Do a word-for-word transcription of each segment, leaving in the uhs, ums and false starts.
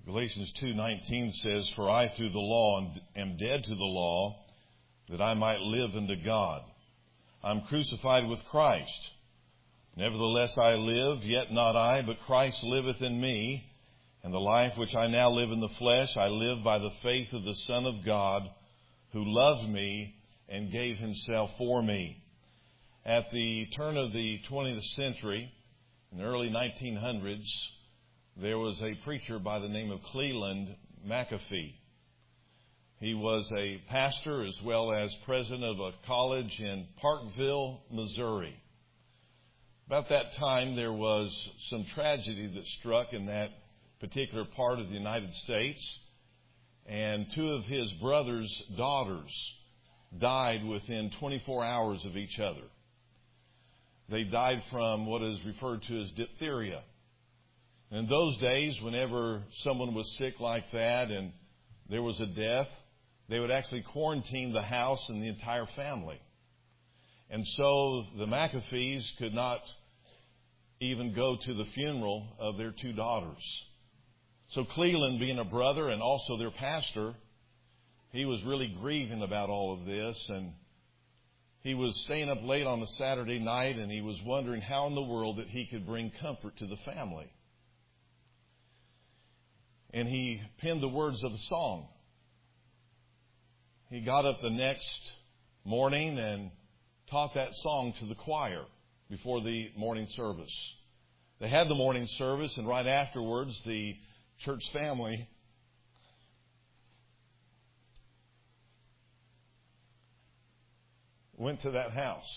Galatians two nineteen says, "For I through the law am dead to the law, that I might live unto God. I am crucified with Christ. Nevertheless I live, yet not I, but Christ liveth in me. And the life which I now live in the flesh, I live by the faith of the Son of God, who loved me and gave himself for me." At the turn of the twentieth century, in the early nineteen hundreds, there was a preacher by the name of Cleland McAfee. He was a pastor as well as president of a college in Parkville, Missouri. About that time, there was some tragedy that struck in that particular part of the United States, and two of his brother's daughters died within twenty-four hours of each other. They died from what is referred to as diphtheria. And in those days, whenever someone was sick like that and there was a death, they would actually quarantine the house and the entire family. And so the McAfees could not even go to the funeral of their two daughters. So Cleland, being a brother and also their pastor, he was really grieving about all of this. And he was staying up late on a Saturday night, and he was wondering how in the world that he could bring comfort to the family. And he penned the words of the song. He got up the next morning and taught that song to the choir before the morning service. They had the morning service, and right afterwards, the church family went to that house,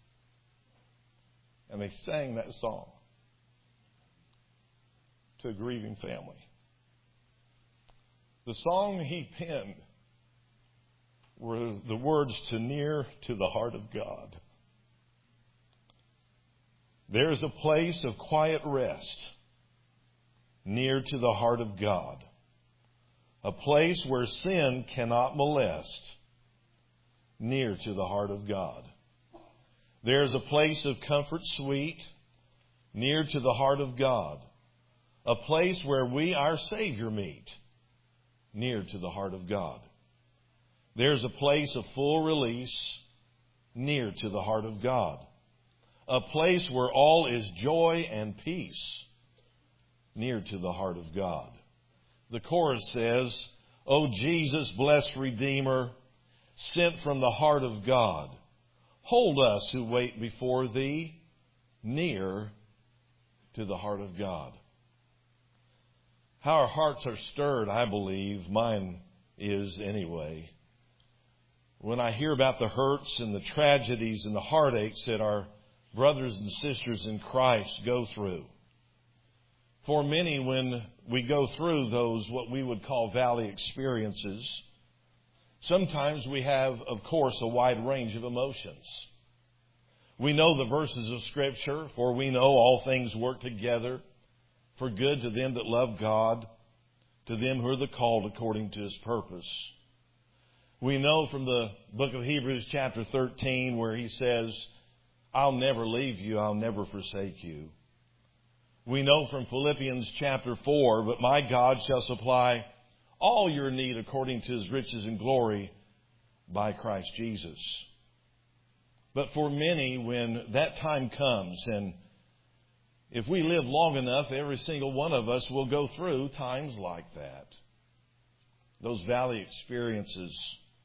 and they sang that song to a grieving family. The song he penned were the words to "Near to the Heart of God." There is a place of quiet rest near to the heart of God, a place where sin cannot molest, near to the heart of God. There is a place of comfort sweet, near to the heart of God, a place where we, our Savior, meet, near to the heart of God. There's a place of full release, near to the heart of God, a place where all is joy and peace, near to the heart of God. The chorus says, "O Jesus, blessed Redeemer, sent from the heart of God, hold us who wait before Thee, near to the heart of God." How our hearts are stirred, I believe, mine is anyway, when I hear about the hurts and the tragedies and the heartaches that our brothers and sisters in Christ go through. For many, when we go through those what we would call valley experiences, sometimes we have, of course, a wide range of emotions. We know the verses of Scripture, "For we know all things work together for good to them that love God, to them who are the called according to His purpose." We know from the book of Hebrews chapter thirteen where he says, "I'll never leave you, I'll never forsake you." We know from Philippians chapter four, "But my God shall supply all your need according to His riches and glory by Christ Jesus." But for many, when that time comes, and if we live long enough, every single one of us will go through times like that. Those valley experiences,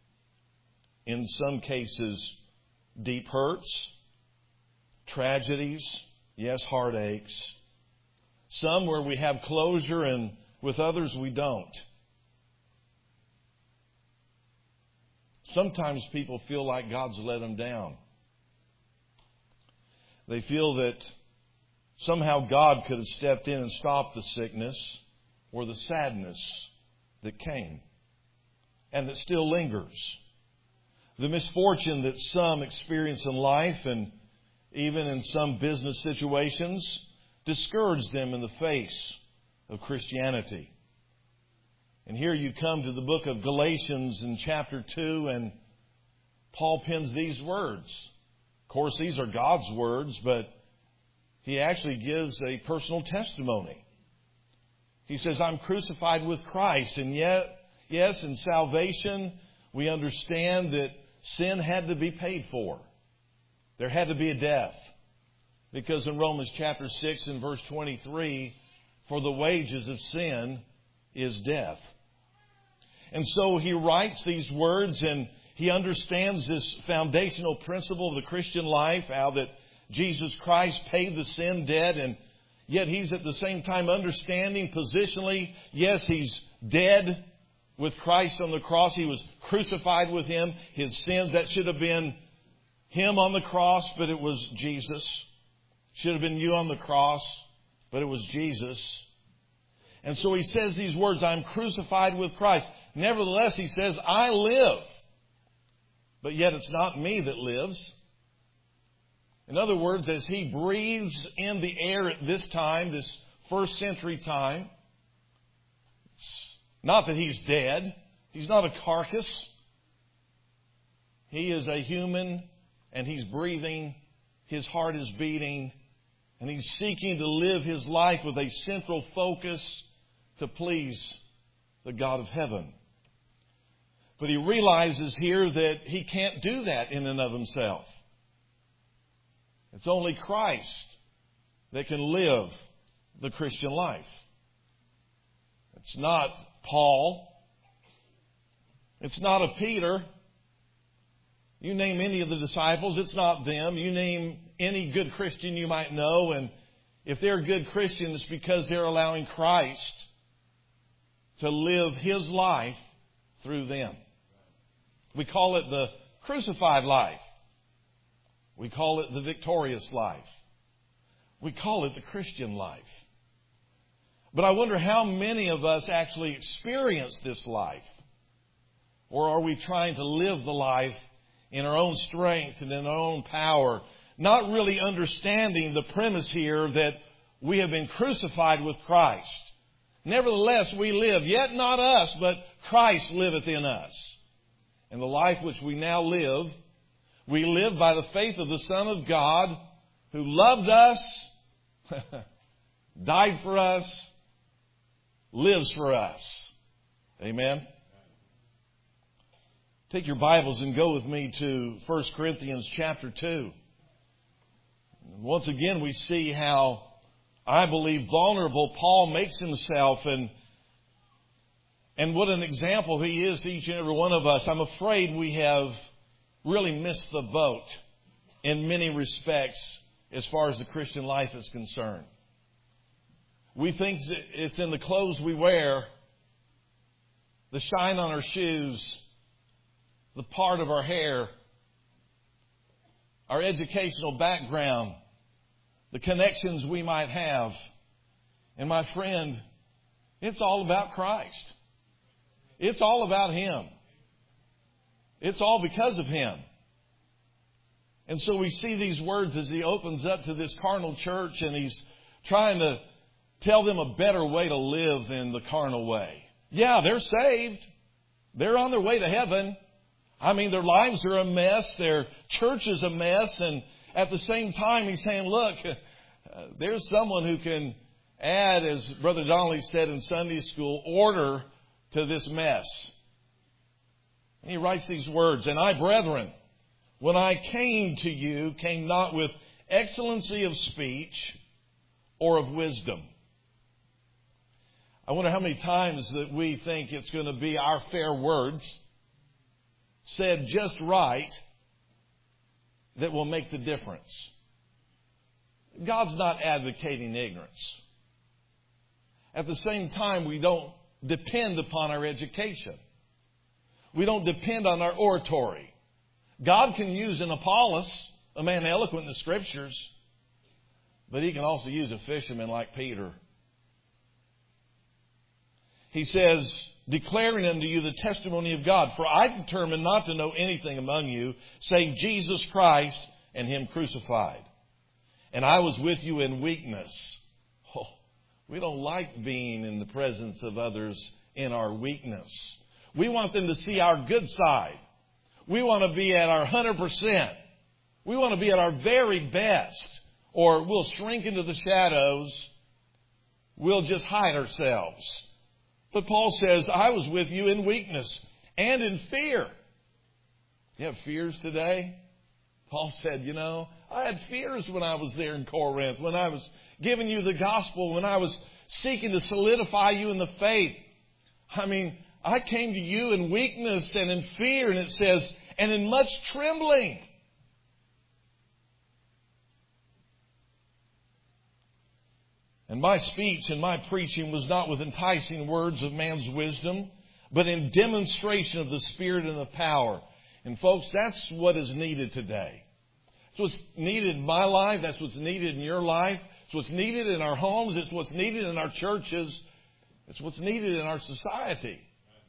in some cases, deep hurts, tragedies, yes, heartaches. Some where we have closure, and with others we don't. Sometimes people feel like God's let them down. They feel that somehow God could have stepped in and stopped the sickness or the sadness that came and that still lingers. The misfortune that some experience in life, and even in some business situations, discourage them in the face of Christianity. And here you come to the book of Galatians in chapter two, and Paul pens these words. Of course, these are God's words, but he actually gives a personal testimony. He says, I'm crucified with Christ. And yet, yes, in salvation, we understand that sin had to be paid for. There had to be a death. Because in Romans chapter six and verse twenty-three, for the wages of sin is death. And so he writes these words, and he understands this foundational principle of the Christian life, how that Jesus Christ paid the sin debt, and yet he's at the same time understanding positionally, yes, he's dead with Christ on the cross. He was crucified with Him. His sins, that should have been Him on the cross, but it was Jesus. Should have been you on the cross, but it was Jesus. And so he says these words, I'm crucified with Christ. Nevertheless, he says, I live. But yet it's not me that lives. In other words, as he breathes in the air at this time, this first century time, it's not that he's dead. He's not a carcass. He is a human, and he's breathing. His heart is beating. And he's seeking to live his life with a central focus to please the God of heaven. But he realizes here that he can't do that in and of himself. It's only Christ that can live the Christian life. It's not Paul. It's not a Peter. You name any of the disciples, it's not them. You name any good Christian you might know, and if they're good Christians, it's because they're allowing Christ to live His life through them. We call it the crucified life. We call it the victorious life. We call it the Christian life. But I wonder how many of us actually experience this life. Or are we trying to live the life in our own strength and in our own power, not really understanding the premise here that we have been crucified with Christ. Nevertheless, we live, yet not us, but Christ liveth in us. And the life which we now live, we live by the faith of the Son of God, who loved us, died for us, lives for us. Amen. Take your Bibles and go with me to First Corinthians chapter two. Once again, we see how, I believe, vulnerable Paul makes himself, and and what an example he is to each and every one of us. I'm afraid we have really missed the boat in many respects as far as the Christian life is concerned. We think it's in the clothes we wear, the shine on our shoes, the part of our hair, our educational background, the connections we might have. And my friend, it's all about Christ. It's all about Him. It's all because of Him. And so we see these words as he opens up to this carnal church, and he's trying to tell them a better way to live than the carnal way. Yeah, they're saved. They're on their way to heaven. I mean, their lives are a mess. Their church is a mess. And at the same time, he's saying, look, uh, there's someone who can add, as Brother Donnelly said in Sunday school, order to this mess. And he writes these words, and I, brethren, when I came to you, came not with excellency of speech or of wisdom. I wonder how many times that we think it's going to be our fair words said just right that will make the difference. God's not advocating ignorance. At the same time, we don't depend upon our education. We don't depend on our oratory. God can use an Apollos, a man eloquent in the Scriptures, but He can also use a fisherman like Peter. He says, declaring unto you the testimony of God. For I determined not to know anything among you, save Jesus Christ and Him crucified. And I was with you in weakness. Oh, we don't like being in the presence of others in our weakness. We want them to see our good side. We want to be at our one hundred percent. We want to be at our very best. Or we'll shrink into the shadows we'll just hide ourselves. But Paul says, I was with you in weakness and in fear. You have fears today? Paul said, you know, I had fears when I was there in Corinth, when I was giving you the gospel, when I was seeking to solidify you in the faith. I mean, I came to you in weakness and in fear, and it says, and in much trembling. And my speech and my preaching was not with enticing words of man's wisdom, but in demonstration of the Spirit and the power. And folks, that's what is needed today. It's what's needed in my life. That's what's needed in your life. It's what's needed in our homes. It's what's needed in our churches. It's what's needed in our society.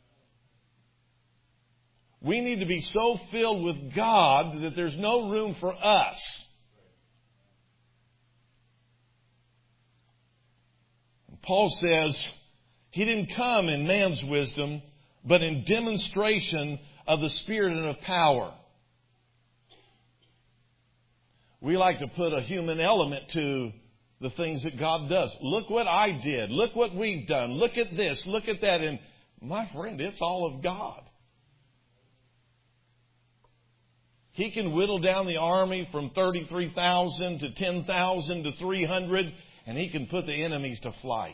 We need to be so filled with God that there's no room for us. Paul says he didn't come in man's wisdom, but in demonstration of the Spirit and of power. We like to put a human element to the things that God does. Look what I did. Look what we've done. Look at this. Look at that. And my friend, it's all of God. He can whittle down the army from thirty-three thousand to ten thousand to three hundred. And He can put the enemies to flight.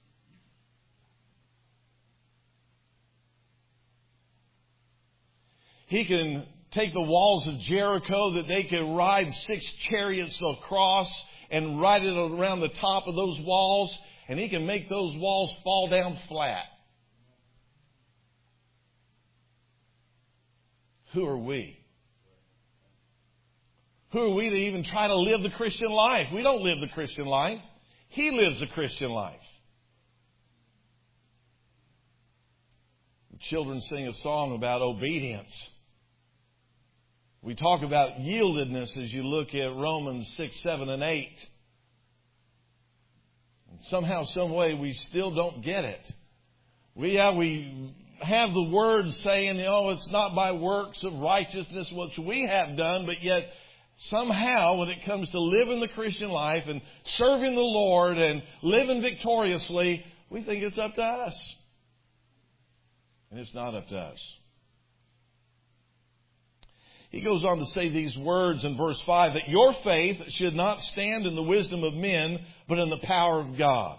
He can take the walls of Jericho that they could ride six chariots across and ride it around the top of those walls. And He can make those walls fall down flat. Who are we? Who are we to even try to live the Christian life? We don't live the Christian life. He lives the Christian life. The children sing a song about obedience. We talk about yieldedness as you look at Romans six, seven, and eight. And somehow, some way, we still don't get it. We have, we have the words saying, you know, it's not by works of righteousness which we have done, but yet somehow, when it comes to living the Christian life and serving the Lord and living victoriously, we think it's up to us. And it's not up to us. He goes on to say these words in verse five, that your faith should not stand in the wisdom of men, but in the power of God.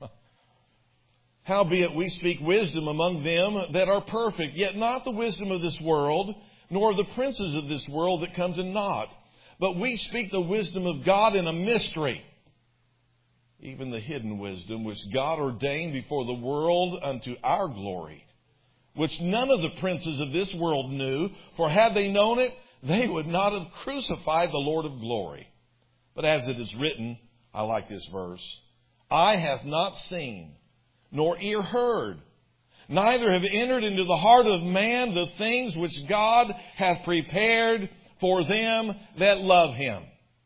Howbeit we speak wisdom among them that are perfect, yet not the wisdom of this world, nor the princes of this world that come to naught. But we speak the wisdom of God in a mystery, even the hidden wisdom which God ordained before the world unto our glory, which none of the princes of this world knew, for had they known it, they would not have crucified the Lord of glory. But as it is written, I like this verse, eye hath not seen, nor ear heard, neither have entered into the heart of man the things which God hath prepared for them that love Him.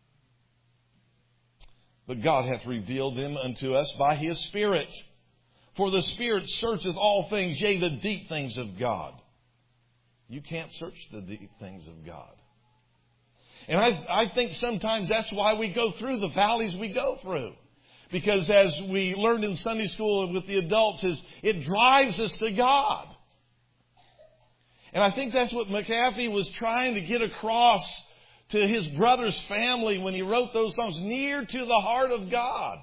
But God hath revealed them unto us by His Spirit. For the Spirit searcheth all things, yea, the deep things of God. You can't search the deep things of God. And I, I think sometimes that's why we go through the valleys we go through. Because as we learned in Sunday school with the adults, is it drives us to God. And I think that's what McAfee was trying to get across to his brother's family when he wrote those songs, near to the heart of God.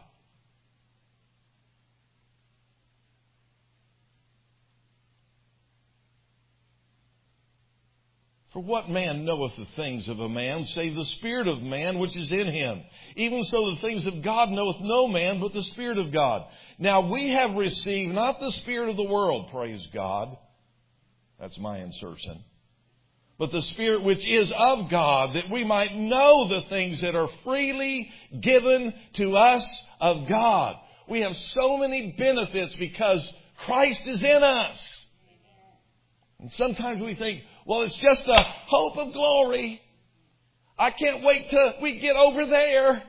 For what man knoweth the things of a man, save the Spirit of man which is in him? Even so the things of God knoweth no man, but the Spirit of God. Now we have received not the spirit of the world, praise God. That's my insertion. But the Spirit which is of God, that we might know the things that are freely given to us of God. We have so many benefits because Christ is in us. And sometimes we think, well, it's just a hope of glory. I can't wait till we get over there.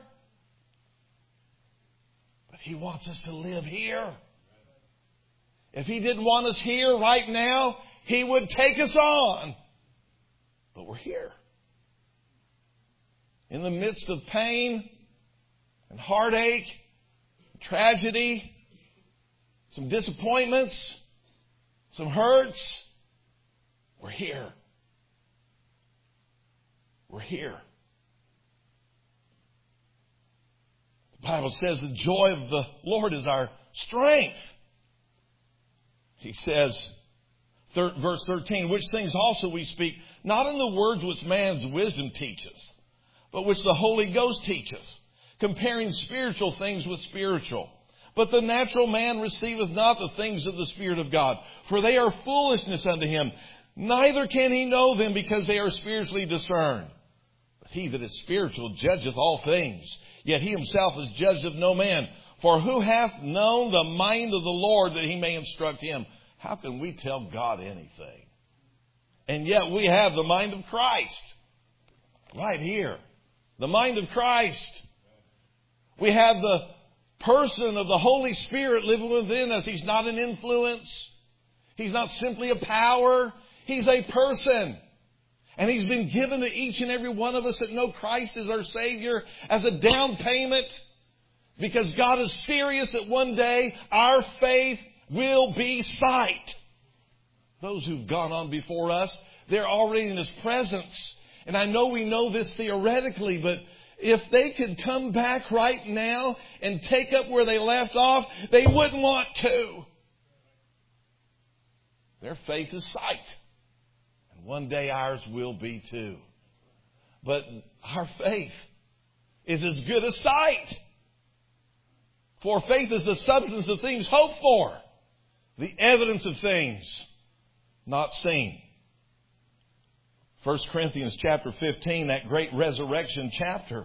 But He wants us to live here. If He didn't want us here right now, He would take us on. But we're here. In the midst of pain and heartache, and tragedy, some disappointments, some hurts. We're here. We're here. The Bible says the joy of the Lord is our strength. He says, verse thirteen, which things also we speak, not in the words which man's wisdom teaches, but which the Holy Ghost teaches, comparing spiritual things with spiritual. But the natural man receiveth not the things of the Spirit of God, for they are foolishness unto him. Neither can he know them, because they are spiritually discerned. But he that is spiritual judgeth all things, yet he himself is judged of no man. For who hath known the mind of the Lord, that he may instruct him? How can we tell God anything? And yet we have the mind of Christ. Right here. The mind of Christ. We have the person of the Holy Spirit living within us. He's not an influence. He's not simply a power. He's a person. And He's been given to each and every one of us that know Christ as our Savior as a down payment. Because God is serious that one day our faith will be sight. Those who've gone on before us, they're already in His presence. And I know we know this theoretically, but if they could come back right now and take up where they left off, they wouldn't want to. Their faith is sight. And one day ours will be too. But our faith is as good as sight. For faith is the substance of things hoped for, the evidence of things not seen. First Corinthians chapter fifteen, that great resurrection chapter.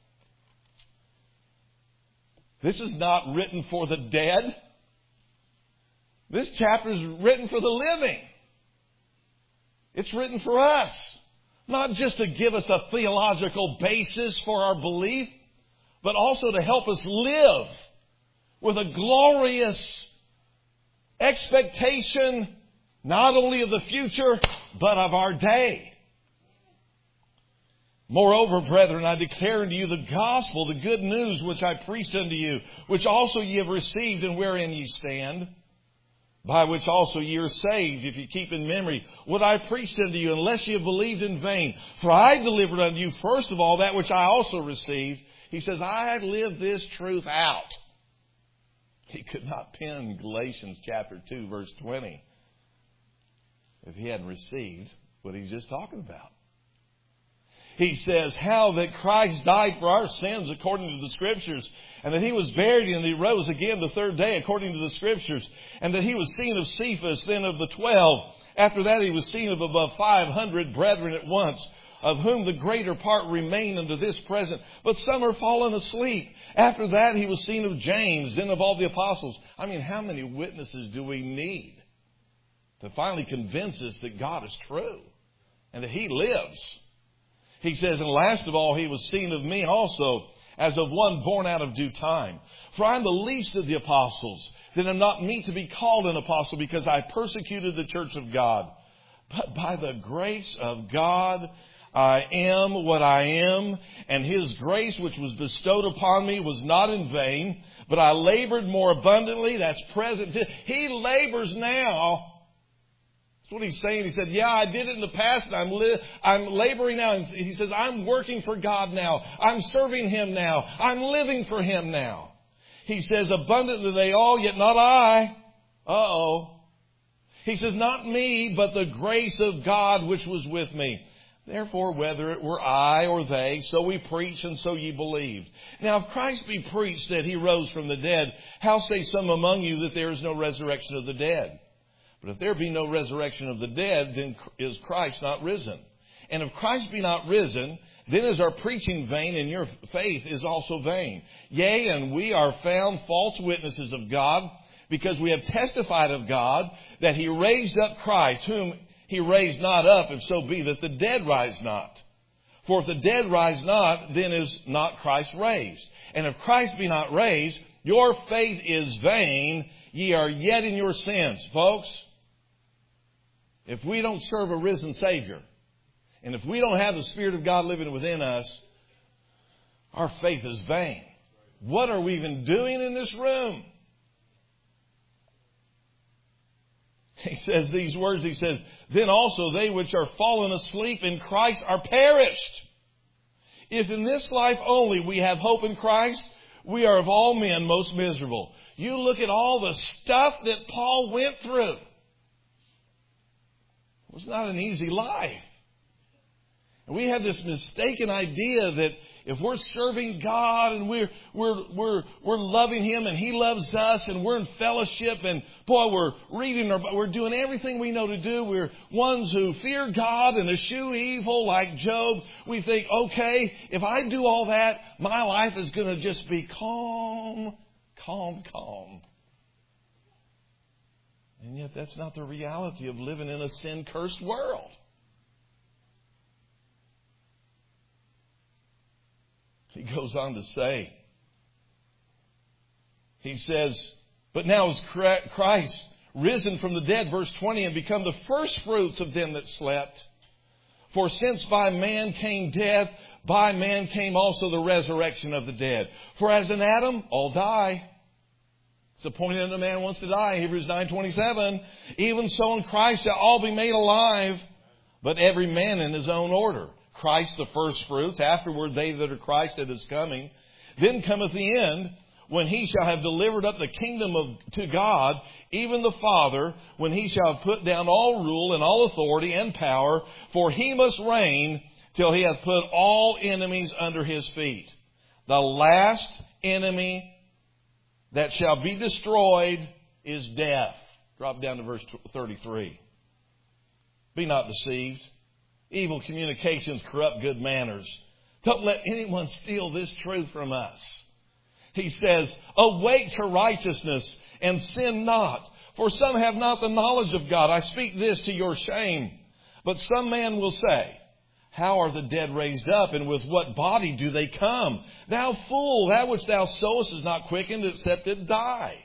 This is not written for the dead. This chapter is written for the living. It's written for us. Not just to give us a theological basis for our belief, but also to help us live with a glorious expectation not only of the future, but of our day. Moreover, brethren, I declare unto you the gospel, the good news which I preached unto you, which also ye have received, and wherein ye stand, by which also ye are saved, if ye keep in memory what I preached unto you, unless ye have believed in vain. For I delivered unto you first of all that which I also received. He says, I lived this truth out. He could not pen Galatians chapter two, verse twenty, if he hadn't received what he's just talking about. He says, how that Christ died for our sins according to the Scriptures, and that He was buried and He rose again the third day according to the Scriptures, and that He was seen of Cephas, then of the twelve. After that He was seen of above five hundred brethren at once, of whom the greater part remain unto this present, but some are fallen asleep. After that He was seen of James, then of all the apostles. I mean, how many witnesses do we need to finally convince us that God is true and that He lives? He says, and last of all, He was seen of me also, as of one born out of due time. For I am the least of the apostles, that am not meet to be called an apostle, because I persecuted the church of God. But by the grace of God, I am what I am, and His grace which was bestowed upon me was not in vain, but I labored more abundantly. That's present. He labors now. That's what He's saying. He said, yeah, I did it in the past, and I'm, li- I'm laboring now. And He says, I'm working for God now. I'm serving Him now. I'm living for Him now. He says, abundantly they all, yet not I. Uh-oh. He says, not me, but the grace of God which was with me. Therefore, whether it were I or they, so we preach, and so ye believed. Now, if Christ be preached that He rose from the dead, how say some among you that there is no resurrection of the dead? But if there be no resurrection of the dead, then is Christ not risen? And if Christ be not risen, then is our preaching vain, and your faith is also vain. Yea, and we are found false witnesses of God, because we have testified of God that He raised up Christ, whom He raised not up, if so be that the dead rise not. For if the dead rise not, then is not Christ raised. And if Christ be not raised, your faith is vain, ye are yet in your sins. Folks, if we don't serve a risen Savior, and if we don't have the Spirit of God living within us, our faith is vain. What are we even doing in this room? He says these words, he says, then also they which are fallen asleep in Christ are perished. If in this life only we have hope in Christ, we are of all men most miserable. You look at all the stuff that Paul went through. It was not an easy life. And we have this mistaken idea that if we're serving God and we're we're we're we're loving Him and He loves us and we're in fellowship and boy we're reading our we're doing everything we know to do. We're ones who fear God and eschew evil like Job. We think, okay, if I do all that, my life is going to just be calm, calm, calm. And yet that's not the reality of living in a sin-cursed world. He goes on to say, he says, but now is Christ risen from the dead, verse twenty, and become the first fruits of them that slept. For since by man came death, by man came also the resurrection of the dead. For as in Adam, all die. It's appointed that a man wants to die, Hebrews nine twenty-seven. Even so in Christ shall all be made alive, but every man in his own order. Christ the first fruits, afterward they that are Christ at His coming. Then cometh the end, when He shall have delivered up the kingdom of to God, even the Father, when He shall have put down all rule and all authority and power, for He must reign till He hath put all enemies under His feet. The last enemy that shall be destroyed is death. Drop down to verse thirty-three. Be not deceived. Evil communications corrupt good manners. Don't let anyone steal this truth from us. He says, awake to righteousness and sin not. For some have not the knowledge of God. I speak this to your shame. But some man will say, how are the dead raised up, and with what body do they come? Thou fool, that which thou sowest is not quickened, except it die.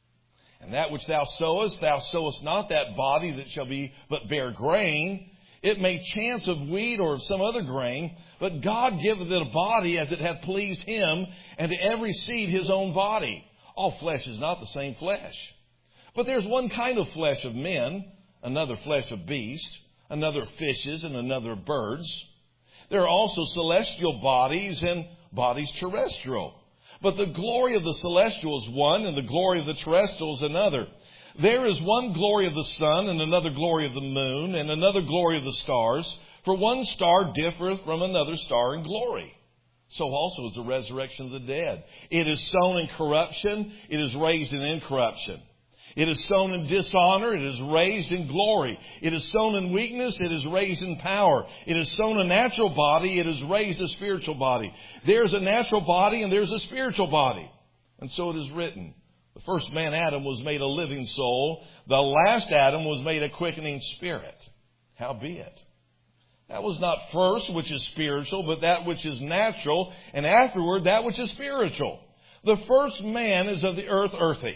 And that which thou sowest, thou sowest not that body that shall be but bear grain. It may chance of wheat or of some other grain, but God giveth it a body as it hath pleased Him, and to every seed his own body. All flesh is not the same flesh. But there's one kind of flesh of men, another flesh of beasts, another fishes, and another birds. There are also celestial bodies and bodies terrestrial. But the glory of the celestial is one, and the glory of the terrestrial is another. There is one glory of the sun, and another glory of the moon, and another glory of the stars. For one star differeth from another star in glory. So also is the resurrection of the dead. It is sown in corruption, it is raised in incorruption. It is sown in dishonor, it is raised in glory. It is sown in weakness, it is raised in power. It is sown a natural body, it is raised a spiritual body. There's a natural body and there's a spiritual body. And so it is written. The first man, Adam, was made a living soul. The last Adam was made a quickening spirit. Howbeit, that was not first which is spiritual, but that which is natural, and afterward that which is spiritual. The first man is of the earth, earthy.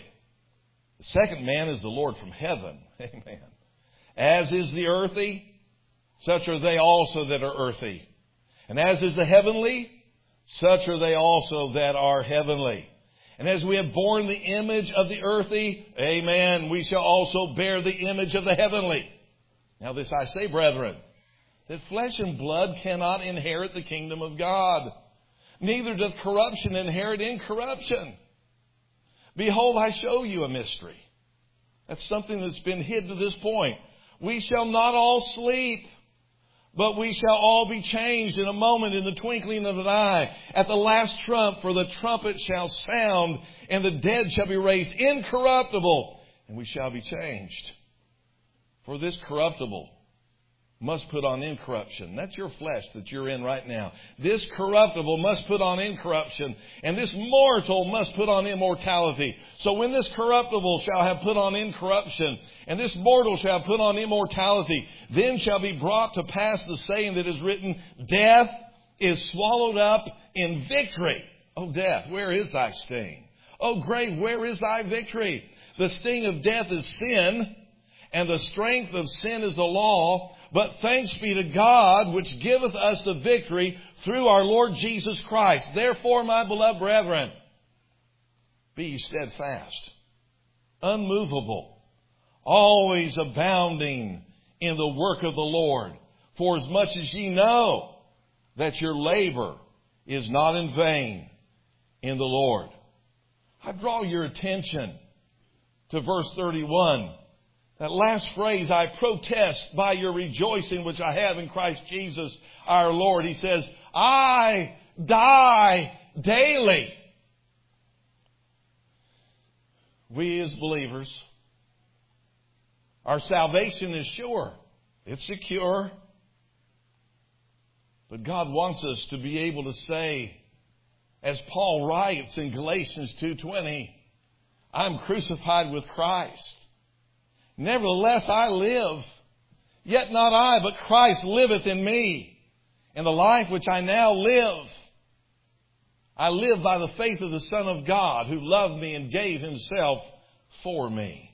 The second man is the Lord from heaven. Amen. As is the earthy, such are they also that are earthy. And as is the heavenly, such are they also that are heavenly. And as we have borne the image of the earthy, amen, we shall also bear the image of the heavenly. Now this I say, brethren, that flesh and blood cannot inherit the kingdom of God. Neither doth corruption inherit incorruption. Behold, I show you a mystery. That's something that's been hid to this point. We shall not all sleep, but we shall all be changed in a moment, in the twinkling of an eye, at the last trump, for the trumpet shall sound, and the dead shall be raised incorruptible, and we shall be changed. For this corruptible must put on incorruption. That's your flesh that you're in right now. This corruptible must put on incorruption, and this mortal must put on immortality. So when this corruptible shall have put on incorruption, and this mortal shall have put on immortality, then shall be brought to pass the saying that is written, death is swallowed up in victory. O death, where is thy sting? O grave, where is thy victory? The sting of death is sin, and the strength of sin is the law. But thanks be to God, which giveth us the victory through our Lord Jesus Christ. Therefore, my beloved brethren, be ye steadfast, unmovable, always abounding in the work of the Lord. For as much as ye know that your labor is not in vain in the Lord. I draw your attention to verse thirty-one. That last phrase, I protest by your rejoicing which I have in Christ Jesus our Lord. He says, I die daily. We as believers, our salvation is sure. It's secure. But God wants us to be able to say, as Paul writes in Galatians two twenty, I'm crucified with Christ. Nevertheless I live, yet not I, but Christ liveth in me. And the life which I now live, I live by the faith of the Son of God, who loved me and gave Himself for me.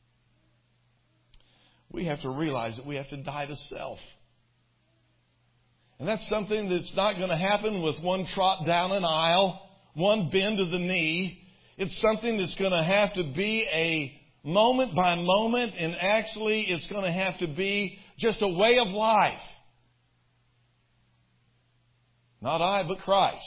We have to realize that we have to die to self. And that's something that's not going to happen with one trot down an aisle, one bend of the knee. It's something that's going to have to be a moment by moment, and actually it's going to have to be just a way of life. Not I, but Christ.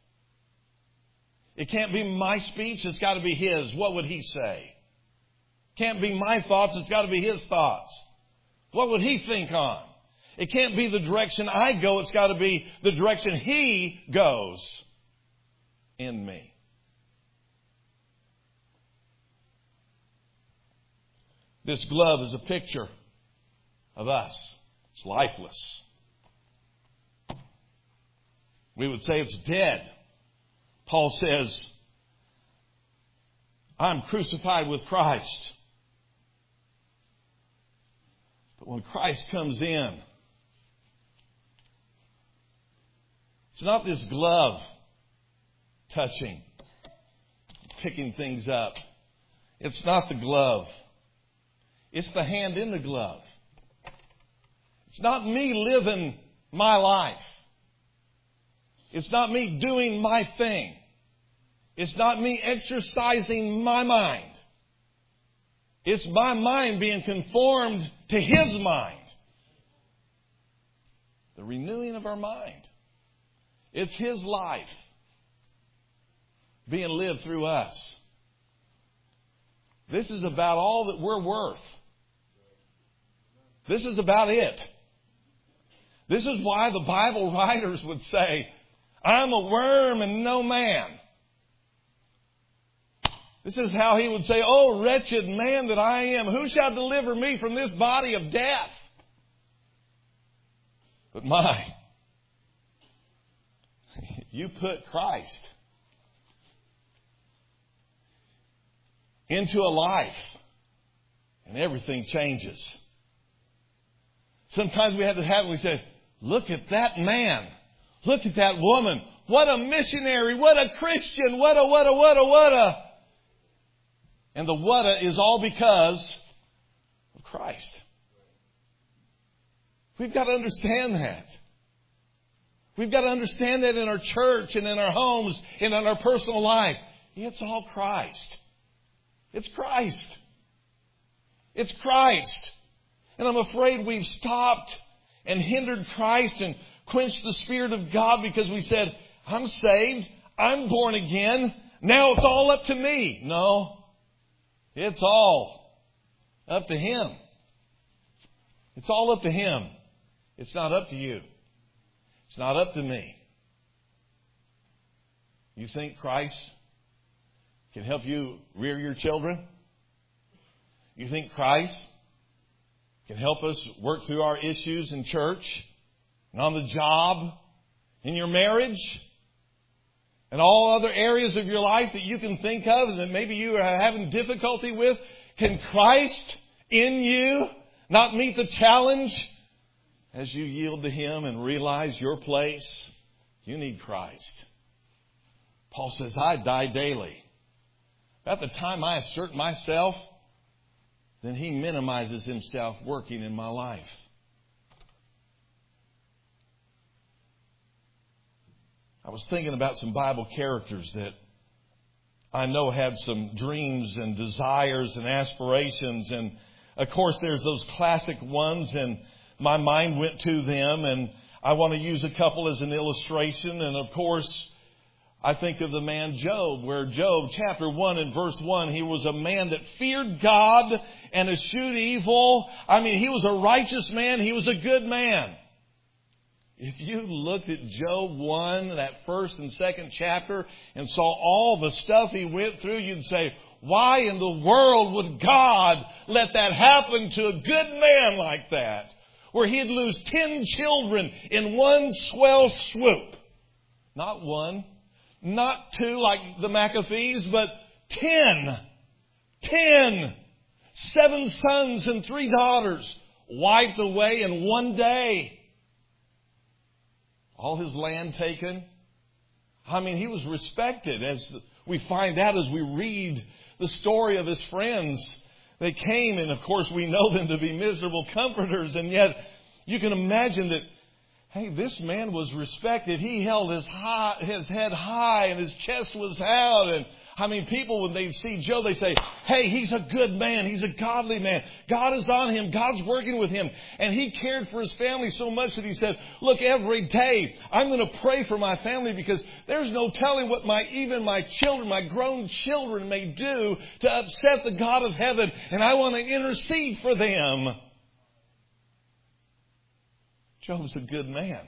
It can't be my speech, it's got to be His. What would He say? Can't be my thoughts, it's got to be His thoughts. What would He think on? It can't be the direction I go, it's got to be the direction He goes in me. This glove is a picture of us. It's lifeless. We would say it's dead. Paul says, I'm crucified with Christ. But when Christ comes in, it's not this glove touching, picking things up. It's not the glove. It's the hand in the glove. It's not me living my life. It's not me doing my thing. It's not me exercising my mind. It's my mind being conformed to His mind. The renewing of our mind. It's His life being lived through us. This is about all that we're worth. This is about it. This is why the Bible writers would say, I'm a worm and no man. This is how he would say, oh, wretched man that I am, who shall deliver me from this body of death? But my, you put Christ into a life and everything changes. Sometimes we have to have it, we say, look at that man. Look at that woman. What a missionary. What a Christian. What a, what a, what a, what a. And the what a is all because of Christ. We've got to understand that. We've got to understand that in our church and in our homes and in our personal life. It's all Christ. It's Christ. It's Christ. And I'm afraid we've stopped and hindered Christ and quenched the Spirit of God because we said, I'm saved. I'm born again. Now it's all up to me. No. It's all up to Him. It's all up to Him. It's not up to you. It's not up to me. You think Christ can help you rear your children? You think Christ can help us work through our issues in church and on the job, in your marriage, and all other areas of your life that you can think of and that maybe you are having difficulty with? Can Christ in you not meet the challenge as you yield to Him and realize your place? You need Christ. Paul says, I die daily. At the time I assert myself, then He minimizes Himself working in my life. I was thinking about some Bible characters that I know had some dreams and desires and aspirations. And Of course, there's those classic ones, and my mind went to them, and I want to use a couple as an illustration. And of course, I think of the man Job, where Job, chapter one and verse one, he was a man that feared God and eschewed evil. I mean, he was a righteous man. He was a good man. If you looked at Job one, that first and second chapter, and saw all the stuff he went through, you'd say, why in the world would God let that happen to a good man like that? Where he'd lose ten children in one swell swoop. Not one, not two like the McAfees, but ten. Ten. Seven sons and three daughters wiped away in one day. All his land taken. I mean, he was respected, as we find out as we read the story of his friends. They came, and of course we know them to be miserable comforters, and yet you can imagine that, hey, this man was respected. He held his high, his head high, and his chest was out. And I mean, people, when they see Job, they say, hey, he's a good man. He's a godly man. God is on him. God's working with him. And he cared for his family so much that he said, look, every day I'm going to pray for my family, because there's no telling what my, even my children, my grown children may do to upset the God of heaven. And I want to intercede for them. Job's a good man.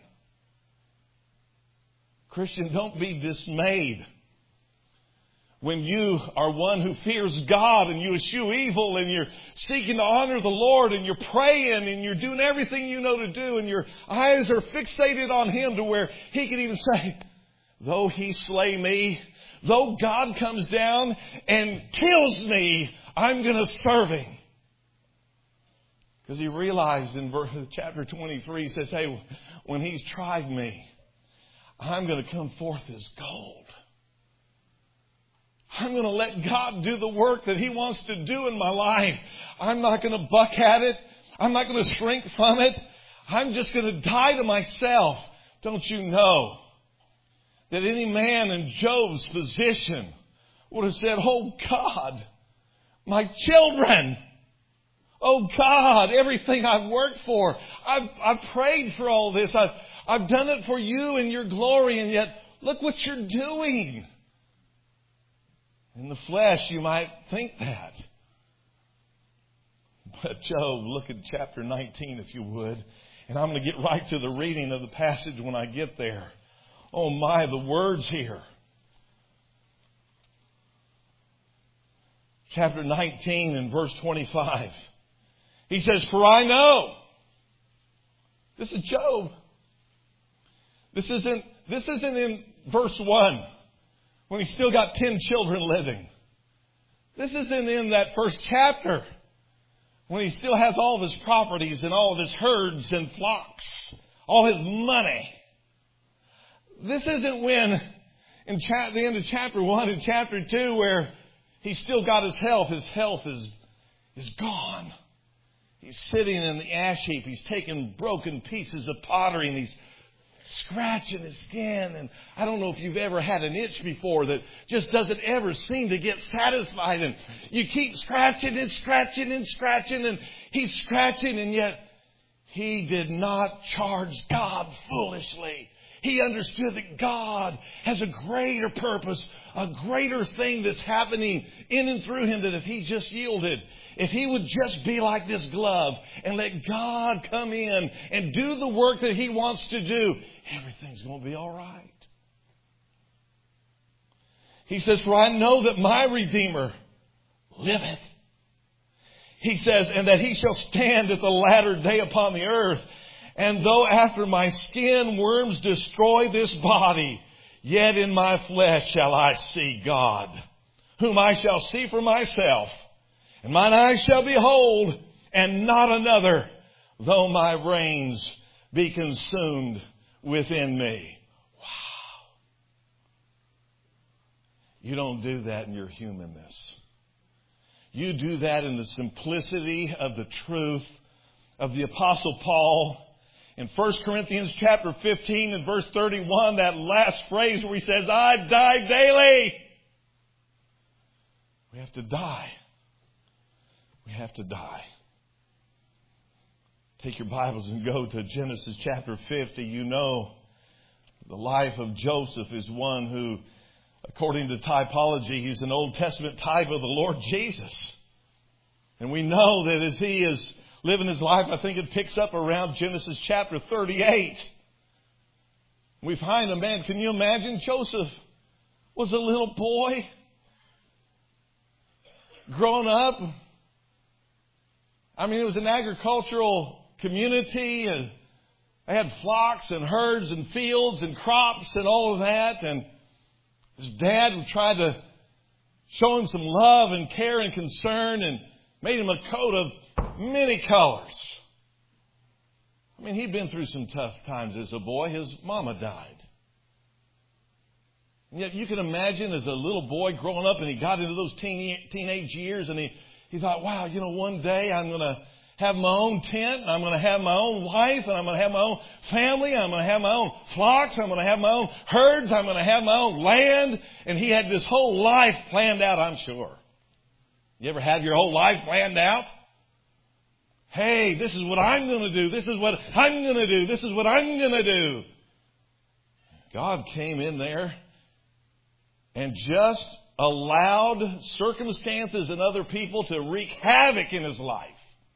Christian, don't be dismayed. When you are one who fears God and you eschew evil and you're seeking to honor the Lord and you're praying and you're doing everything you know to do and your eyes are fixated on Him to where He can even say, though He slay me, though God comes down and kills me, I'm going to serve Him. Because he realized in verse, chapter twenty-three, he says, hey, when He's tried me, I'm going to come forth as gold. I'm going to let God do the work that He wants to do in my life. I'm not going to buck at it. I'm not going to shrink from it. I'm just going to die to myself. Don't you know that any man in Job's position would have said, oh God, my children. Oh God, everything I've worked for. I've, I've prayed for all this. I've, I've done it for you and your glory. And yet, look what you're doing. In the flesh, you might think that. But Job, look at chapter nineteen, if you would. And I'm going to get right to the reading of the passage when I get there. Oh my, the words here. Chapter nineteen and verse twenty-five. He says, for I know. This is Job. This isn't, this isn't in verse one, when he's still got ten children living. This isn't in that first chapter, when he still has all of his properties and all of his herds and flocks, all his money. This isn't when, in cha- the end of chapter one and chapter two, where he's still got his health. His health is, is gone. He's sitting in the ash heap. He's taking broken pieces of pottery and he's scratching his skin. And I don't know if you've ever had an itch before that just doesn't ever seem to get satisfied. And you keep scratching and scratching and scratching, and he's scratching, and yet he did not charge God foolishly. He understood that God has a greater purpose, a greater thing that's happening in and through him, that if he just yielded, if he would just be like this glove and let God come in and do the work that He wants to do, everything's going to be all right. He says, for I know that my Redeemer liveth. He says, and that He shall stand at the latter day upon the earth. And though after my skin worms destroy this body, yet in my flesh shall I see God, whom I shall see for myself. And mine eyes shall behold, and not another, though my reins be consumed within me. Wow. You don't do that in your humanness. You do that in the simplicity of the truth of the Apostle Paul. In First Corinthians chapter fifteen and verse thirty-one, that last phrase where he says, I die daily. We have to die. We have to die. Take your Bibles and go to Genesis chapter fifty. You know the life of Joseph is one who, according to typology, he's an Old Testament type of the Lord Jesus. And we know that as he is living his life, I think it picks up around Genesis chapter thirty-eight. We find a man, can you imagine? Joseph was a little boy, grown up. I mean, it was an agricultural community, and they had flocks and herds and fields and crops and all of that. And his dad would try to show him some love and care and concern and made him a coat of many colors. I mean, he'd been through some tough times as a boy. His mama died. And yet you can imagine as a little boy growing up and he got into those teen, teenage years and he, he thought, wow, you know, one day I'm going to have my own tent, and I'm going to have my own wife, and I'm going to have my own family, and I'm going to have my own flocks, I'm going to have my own herds, I'm going to have my own land. And he had this whole life planned out, I'm sure. You ever have your whole life planned out? Hey, this is what I'm going to do. This is what I'm going to do. This is what I'm going to do. God came in there and just allowed circumstances and other people to wreak havoc in his life.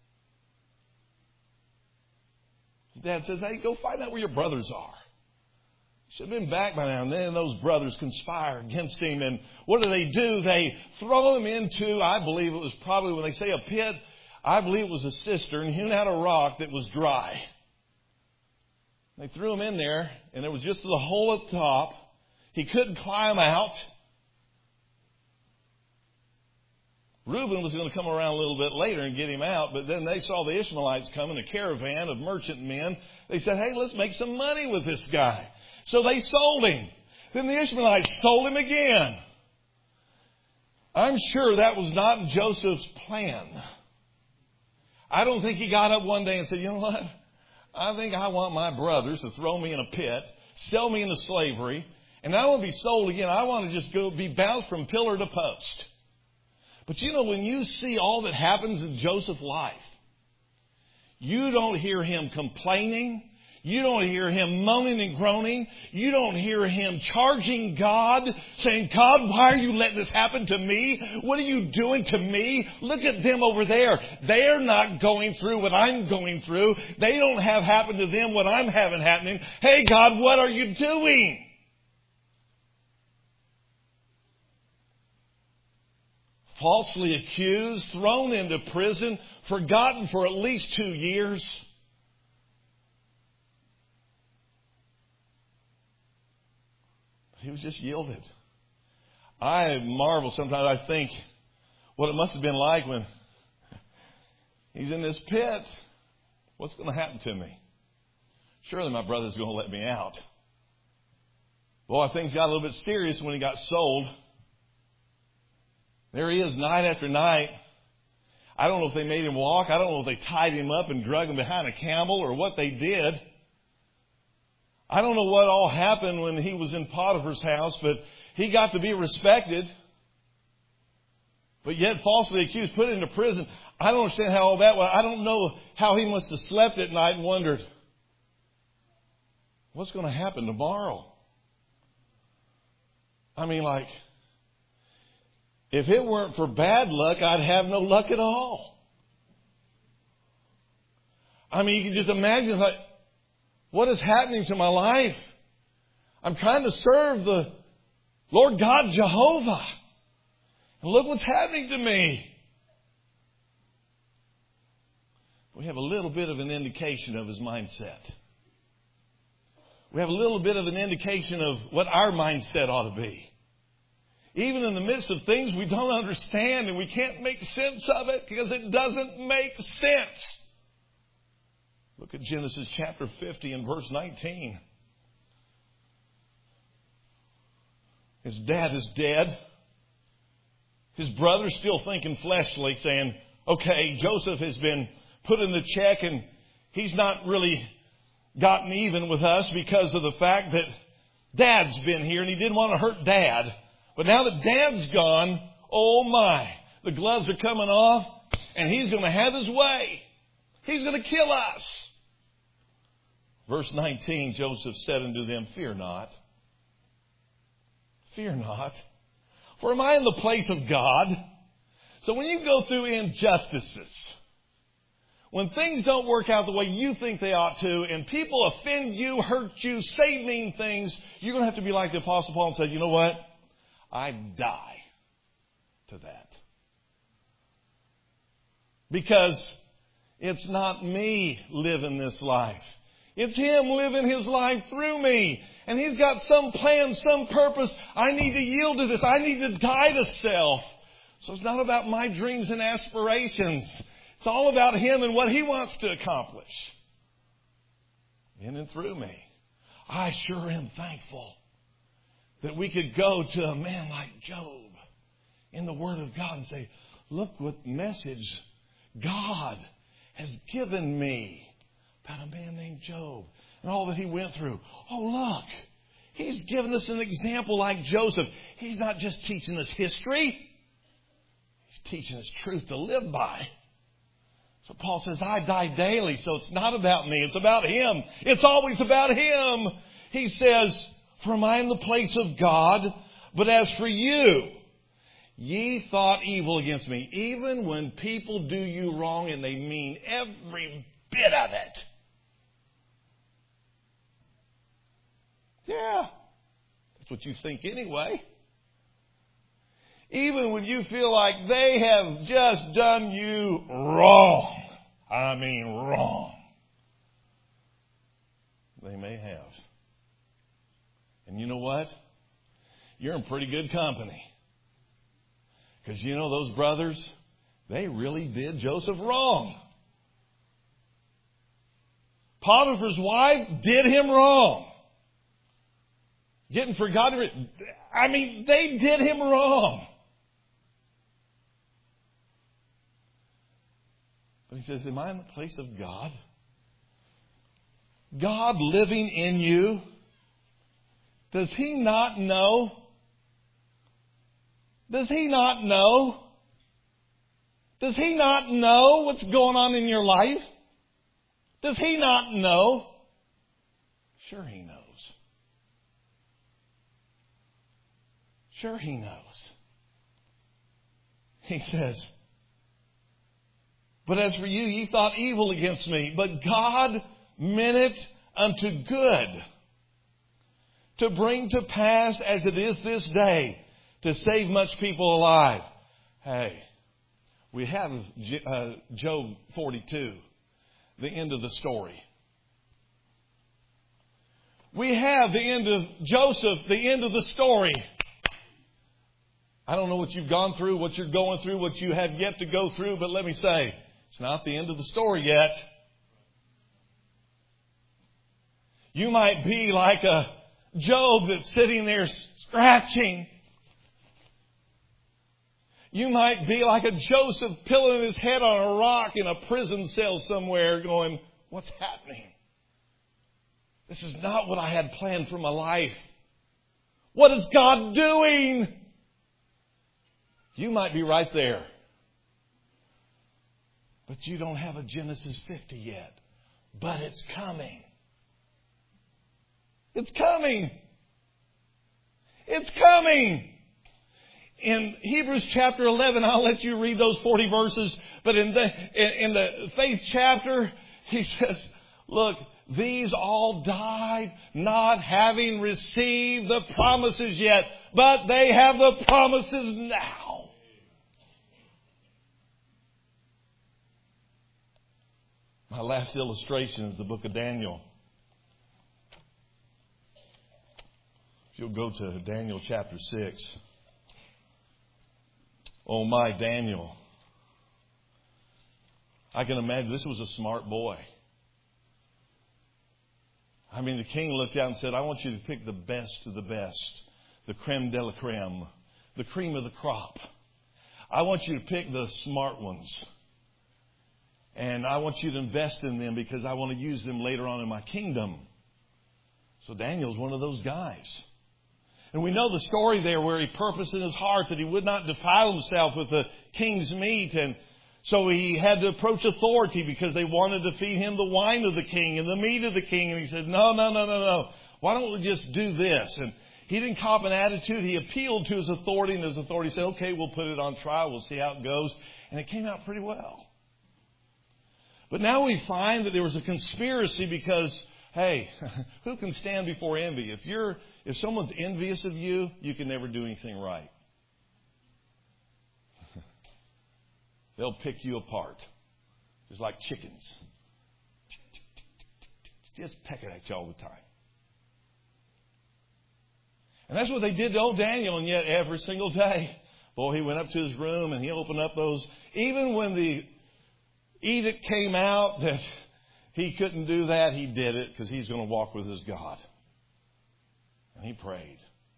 His dad says, hey, go find out where your brothers are. Should have been back by now. And then those brothers conspire against him. And what do they do? They throw him into, I believe it was probably when they say a pit, I believe it was a cistern hewn out of rock that was dry. They threw him in there, and there was just the hole at the top. He couldn't climb out. Reuben was going to come around a little bit later and get him out, but then they saw the Ishmaelites coming, a caravan of merchant men. They said, hey, let's make some money with this guy. So they sold him. Then the Ishmaelites sold him again. I'm sure that was not Joseph's plan. I don't think he got up one day and said, you know what? I think I want my brothers to throw me in a pit, sell me into slavery, and I want to be sold again. I want to just go be bounced from pillar to post. But you know, when you see all that happens in Joseph's life, you don't hear him complaining. You don't hear him moaning and groaning. You don't hear him charging God, saying, God, why are you letting this happen to me? What are you doing to me? Look at them over there. They're not going through what I'm going through. They don't have happen to them what I'm having happening. Hey, God, what are you doing? Falsely accused, thrown into prison, forgotten for at least two years. He was just yielded. I marvel sometimes. I think what it must have been like when he's in this pit. What's going to happen to me? Surely my brother's going to let me out. Boy, things got a little bit serious when he got sold. There he is night after night. I don't know if they made him walk. I don't know if they tied him up and drug him behind a camel or what they did. I don't know what all happened when he was in Potiphar's house, but he got to be respected. But yet falsely accused, put into prison. I don't understand how all that was. I don't know how he must have slept at night and wondered, what's going to happen tomorrow? I mean, like, if it weren't for bad luck, I'd have no luck at all. I mean, you can just imagine, like, what is happening to my life? I'm trying to serve the Lord God Jehovah. And look what's happening to me. We have a little bit of an indication of his mindset. We have a little bit of an indication of what our mindset ought to be. Even in the midst of things we don't understand and we can't make sense of it because it doesn't make sense. Look at Genesis chapter fifty and verse nineteen. His dad is dead. His brother's still thinking fleshly, saying, okay, Joseph has been put in the check and he's not really gotten even with us because of the fact that Dad's been here and he didn't want to hurt Dad. But now that Dad's gone, oh my, the gloves are coming off and he's going to have his way. He's going to kill us. Verse nineteen, Joseph said unto them, fear not. Fear not. For am I in the place of God? So when you go through injustices, when things don't work out the way you think they ought to, and people offend you, hurt you, say mean things, you're going to have to be like the Apostle Paul and say, you know what? I die to that. Because it's not me living this life. It's Him living His life through me. And He's got some plan, some purpose. I need to yield to this. I need to die to self. So it's not about my dreams and aspirations. It's all about Him and what He wants to accomplish in and through me. I sure am thankful that we could go to a man like Job in the Word of God and say, look what message God has given me about a man named Job and all that he went through. Oh, look, He's given us an example like Joseph. He's not just teaching us history. He's teaching us truth to live by. So Paul says, I die daily. So it's not about me. It's about Him. It's always about Him. He says, for am I in the place of God? But as for you, ye thought evil against me. Even when people do you wrong and they mean every bit of it. Yeah, that's what you think anyway. Even when you feel like they have just done you wrong. I mean wrong. They may have. And you know what? You're in pretty good company. Because you know those brothers, they really did Joseph wrong. Potiphar's wife did him wrong. Getting forgotten. I mean, they did him wrong. But he says, am I in the place of God? God living in you? Does He not know? Does He not know? Does He not know what's going on in your life? Does He not know? Sure He knows. Sure He knows. He says, but as for you, ye thought evil against me, but God meant it unto good, to bring to pass as it is this day, to save much people alive. Hey, we have uh, Job forty-two, the end of the story. We have the end of Joseph, the end of the story. I don't know what you've gone through, what you're going through, what you have yet to go through, but let me say, it's not the end of the story yet. You might be like a Job that's sitting there scratching. You might be like a Joseph pillowing his head on a rock in a prison cell somewhere going, what's happening? This is not what I had planned for my life. What is God doing? You might be right there. But you don't have a Genesis fifty yet. But it's coming. It's coming. It's coming. In Hebrews chapter eleven, I'll let you read those forty verses. But in the, in the faith chapter, he says, look, these all died not having received the promises yet. But they have the promises now. My last illustration is the book of Daniel. If you'll go to Daniel chapter six. Oh my, Daniel. I can imagine this was a smart boy. I mean, the king looked out and said, I want you to pick the best of the best. The creme de la creme. The cream of the crop. I want you to pick the smart ones. And I want you to invest in them because I want to use them later on in my kingdom. So Daniel's one of those guys. And we know the story there where he purposed in his heart that he would not defile himself with the king's meat. And So he had to approach authority because they wanted to feed him the wine of the king and the meat of the king. And he said, no, no, no, no, no. Why don't we just do this? And he didn't cop an attitude. He appealed to his authority, and his authority said, okay, we'll put it on trial. We'll see how it goes. And it came out pretty well. But now we find that there was a conspiracy because, hey, who can stand before envy? If you're, if someone's envious of you, you can never do anything right. They'll pick you apart. Just like chickens. Just pecking at you all the time. And that's what they did to old Daniel, and yet every single day, boy, he went up to his room and he opened up those. Even when the edict came out that he couldn't do that, he did it because he's going to walk with his God. And he prayed.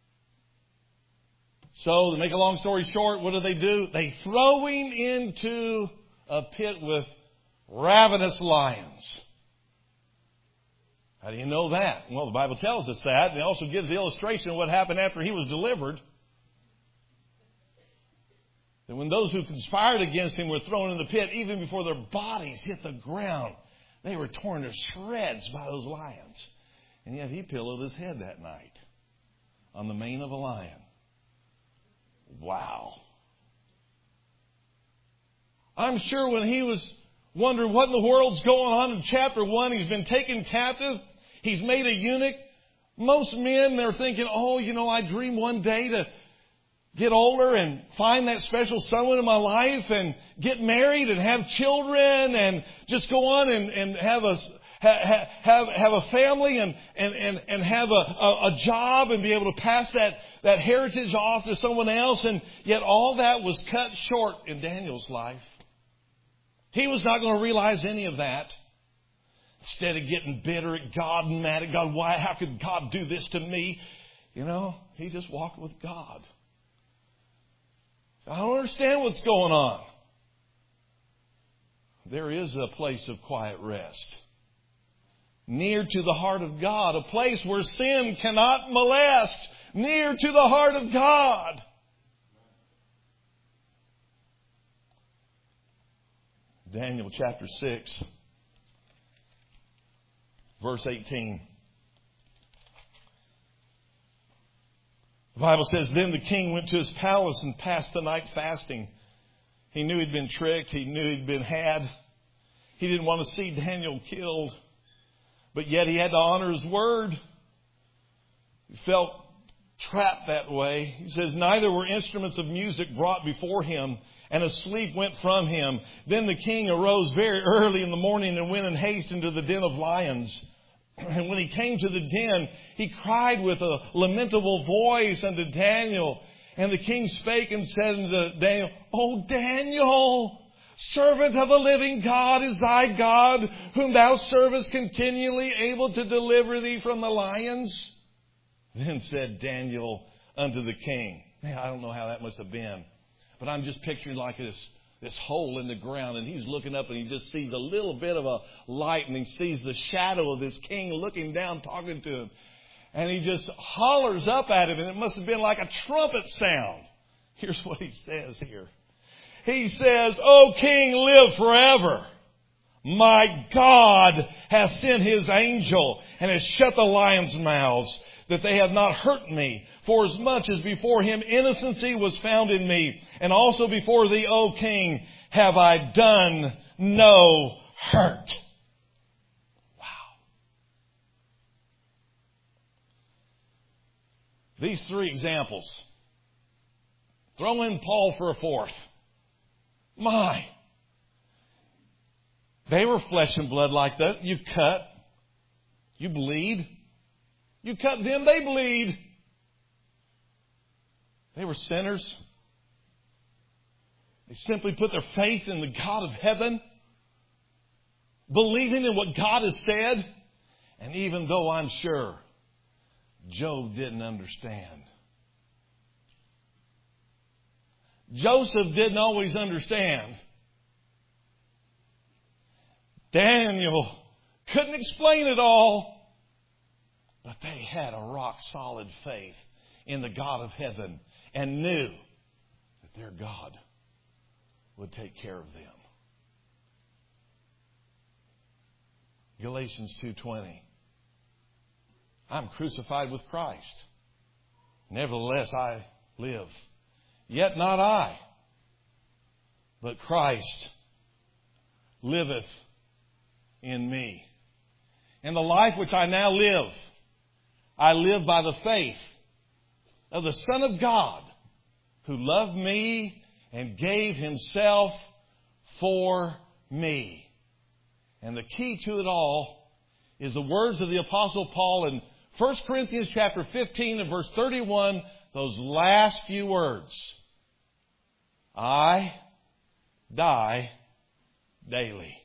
So, to make a long story short, what do they do? They throw him into a pit with ravenous lions. How do you know that? Well, the Bible tells us that. And it also gives the illustration of what happened after he was delivered. That when those who conspired against him were thrown in the pit, even before their bodies hit the ground, they were torn to shreds by those lions. And yet he pillowed his head that night on the mane of a lion. Wow. I'm sure when he was wondering what in the world's going on in chapter one, he's been taken captive. He's made a eunuch. Most men, they're thinking, oh, you know, I dream one day to get older and find that special someone in my life and get married and have children and just go on and, and have a ha, have have a family and and and, and have a, a, a job and be able to pass that, that heritage off to someone else. And yet all that was cut short in Daniel's life. He was not going to realize any of that. Instead of getting bitter at God and mad at God, why, how could God do this to me? You know, he just walked with God. I don't understand what's going on. There is a place of quiet rest. Near to the heart of God. A place where sin cannot molest. Near to the heart of God. Daniel chapter six. Verse eighteen. The Bible says, then the king went to his palace and passed the night fasting. He knew he'd been tricked. He knew he'd been had. He didn't want to see Daniel killed. But yet he had to honor his word. He felt trapped that way. He says, neither were instruments of music brought before him, and a sleep went from him. Then the king arose very early in the morning and went in haste into the den of lions. And when he came to the den, he cried with a lamentable voice unto Daniel. And the king spake and said unto Daniel, O Daniel, servant of the living God is thy God, whom thou servest continually, able to deliver thee from the lions. Then said Daniel unto the king. Man, I don't know how that must have been. But I'm just picturing like this, this hole in the ground, and he's looking up and he just sees a little bit of a light, and he sees the shadow of this king looking down, talking to him. And he just hollers up at him, and it must have been like a trumpet sound. Here's what he says here. He says, O king, live forever. My God hath sent his angel and has shut the lions' mouths, that they have not hurt me. For as much as before him innocency was found in me, and also before thee, O king, have I done no hurt. Wow. These three examples. Throw in Paul for a fourth. My. They were flesh and blood like that. You cut. You bleed. You cut them, they bleed. They were sinners. They simply put their faith in the God of heaven, believing in what God has said. And even though I'm sure Job didn't understand, Joseph didn't always understand, Daniel couldn't explain it all, but they had a rock solid faith in the God of heaven and knew that their God would take care of them. Galatians two twenty. I'm crucified with Christ. Nevertheless I live. Yet not I, but Christ liveth in me. And the life which I now live, I live by the faith of the Son of God, who loved me and gave Himself for me. And the key to it all is the words of the Apostle Paul in First Corinthians chapter fifteen and verse thirty-one, those last few words. I die daily.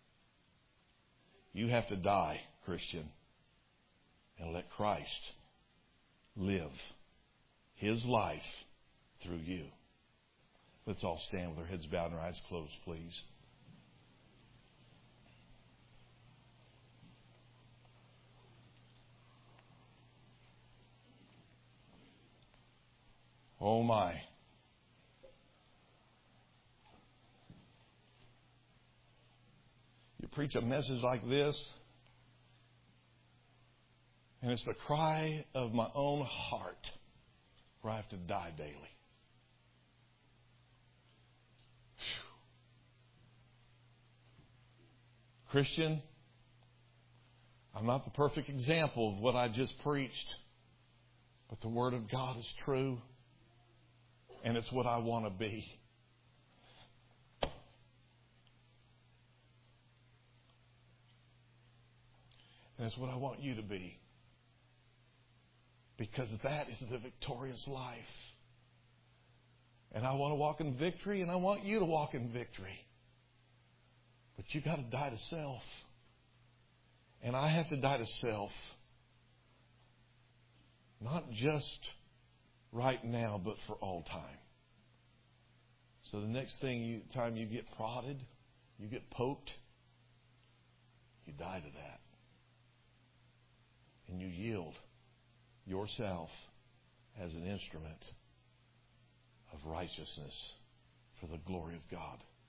You have to die, Christian, and let Christ live His life through you. Let's all stand with our heads bowed and our eyes closed, please. Oh my. You preach a message like this, and it's the cry of my own heart where I have to die daily. Whew. Christian, I'm not the perfect example of what I just preached, but the Word of God is true. And it's what I want to be. And it's what I want you to be. Because that is the victorious life. And I want to walk in victory, and I want you to walk in victory. But you've got to die to self. And I have to die to self. Not just right now, but for all time. So the next thing you, time you get prodded, you get poked, you die to that. And you yield yourself as an instrument of righteousness for the glory of God.